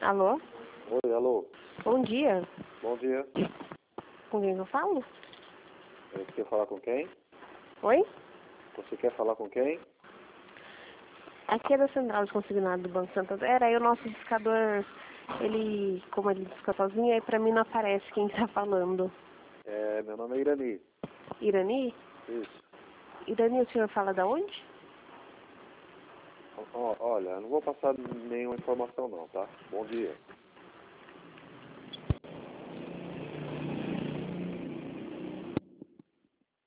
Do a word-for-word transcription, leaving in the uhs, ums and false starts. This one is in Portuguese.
Alô? Oi, alô. Bom dia. Bom dia. Com quem eu falo? Você quer falar com quem? Oi? Você quer falar com quem? Aqui é da central de consignado do Banco Santander. Aí o nosso discador, ele, como ele disca sozinho, aí pra mim não aparece quem tá falando. É, meu nome é Irani. Irani? Isso. Irani, o senhor fala da onde? Ó, olha, eu não vou passar nenhuma informação não, tá? Bom dia.